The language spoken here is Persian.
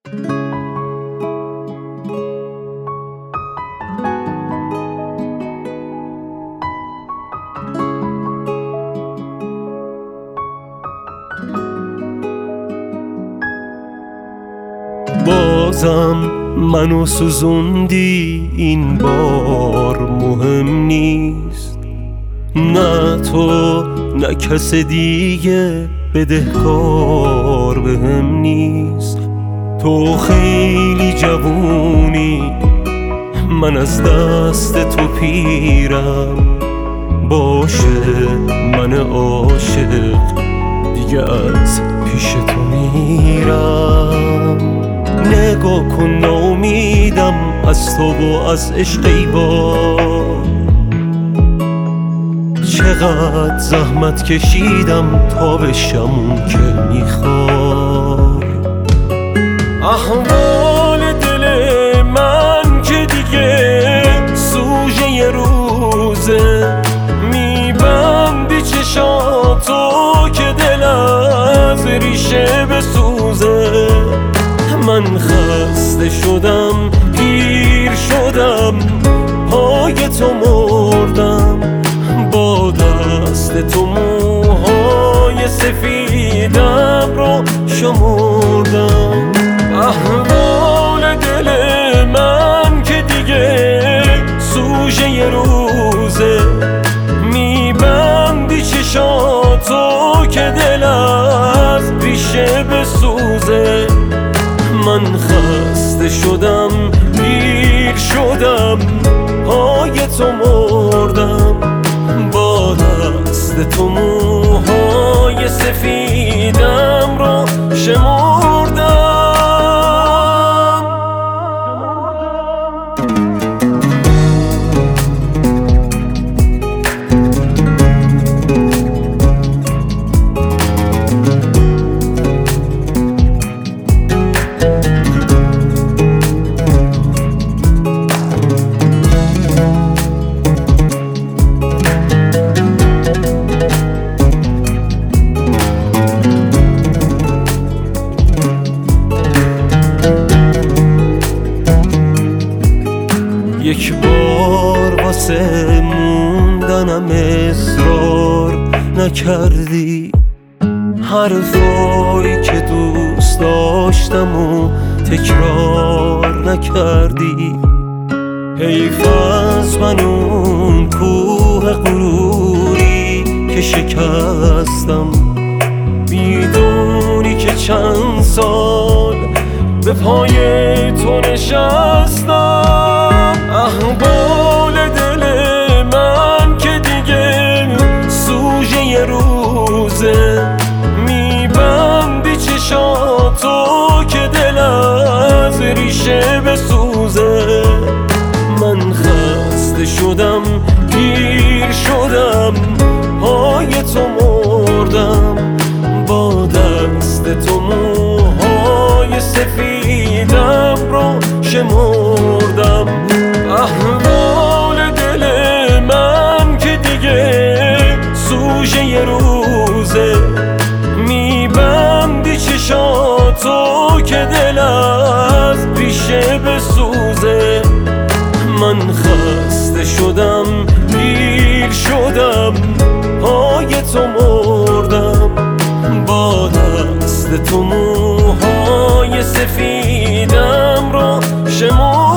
بازم منو سوزوندی، این بار مهم نیست. نه تو نه کس دیگه بدهکار بهم نیست. تو خیلی جوونی، من از دست تو پیرم. باشه من عاشق دیگه از پیش تو میرم. نگاه کن ناامیدم از تو و از عشق ایوان. چقدر زحمت کشیدم تا بشم اون که میخوای. احوال دل من که دیگه سوژه ی روزه. میبندی چشاتو که دل از ریشه بسوزه. من خسته شدم، پیر شدم، پای تو مردم. با دست تو موهای سفیدم رو شمردم. احوال دل من که دیگه سوژه ی روزه. میبندی چشاتو که دل از ریشه بسوزه. من خسته شدم، پیر شدم، پای تو مردم. با دست تو موهای سفیدم رو شمردم. یک بار واسه موندنم اصرار نکردی. حرفایی که دوست داشتم و تکرار نکردی. حیف از من اون کوه غروری که شکستم. میدونی که چند سال به پای تو نشستم. احوال دل من که دیگه سوژه ی روزه. میبندی چشاتو که دل از ریشه بسوزه. من خسته شدم، پیر شدم، پای تو مردم. با دست تو موهای سفیدم رو شمردم. احوال دل من که دیگه سوژه ی روزه. میبندی چشاتو که دل از ریشه بسوزه. من خسته شدم، پیر شدم، پای تو مردم. با دست تو موهای سفیدم رو شمردم.